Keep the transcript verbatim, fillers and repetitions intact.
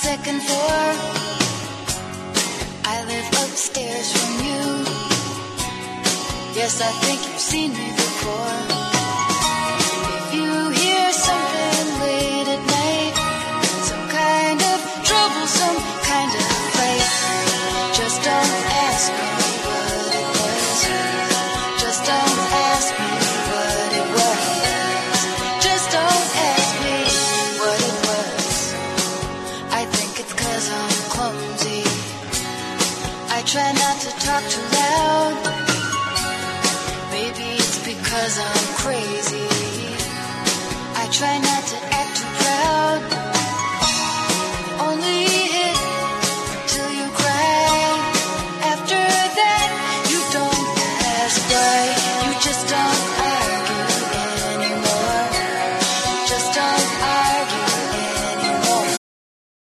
second floor. I live upstairs from you. Yes, I think you've seen me before. If you hear something late at night, some kind of troublesome kind of fight, just don't ask me what it was. Just don't ask me what it was. Just don't ask me what it was. I think it's 'cause I'm clumsy. I try not to talk too loud. Maybe it's because I'm crazy. I try not to act too proud. Only hit till you cry. After that, you don't ask why. You just don't